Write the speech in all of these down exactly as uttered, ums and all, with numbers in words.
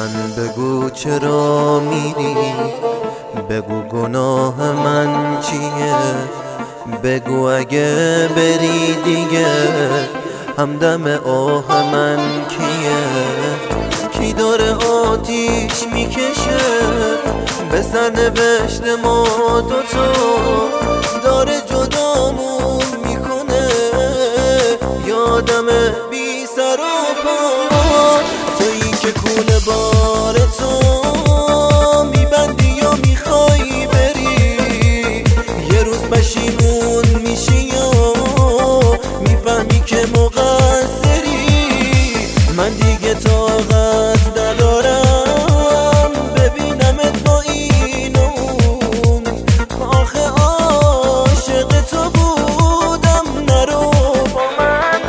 من بگو چرا میری، بگو گناه من چیه، بگو اگه بری دیگه همدم آه من کیه. کی داره آتیش میکشه به سرنوشت ما دوتا، داره جدامون میکنه یادم بی سر و پا. تویی که کوله بار تو میبندی یا میخوای بری، یه روز پشیمون میشی یا میفهمی که مقصری. من دیگه طاقت ندارم ببینمت با این و اون، آخه عاشق تو بودم نرو با من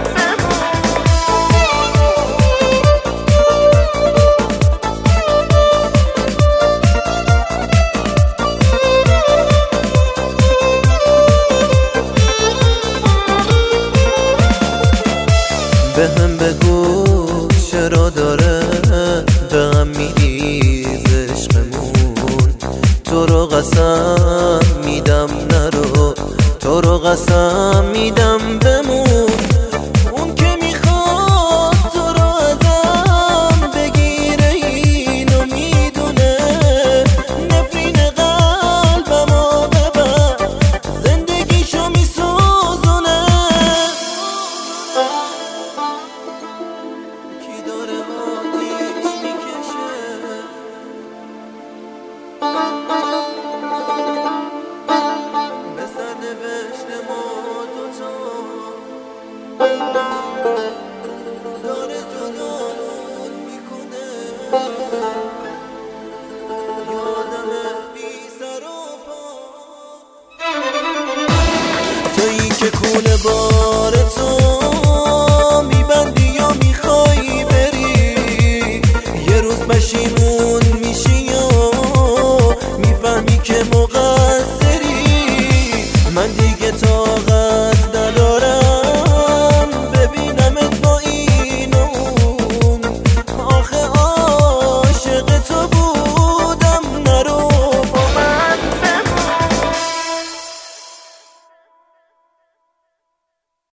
به هم بگو چرا داره به هم میریز عشقمون. تو رو قسم میدم نرو، تو رو قسم میدم بمون. اون که میخواد تو رو ازم بگیره اینو میدونه، نفرین قلبمو ببر زندگیشو میسوزونه. کی داره آتیش میکشه به سرنوشت ما دوتا، داره جدامون میکنه یادم بی سر و پا. تویی که کوله بار تو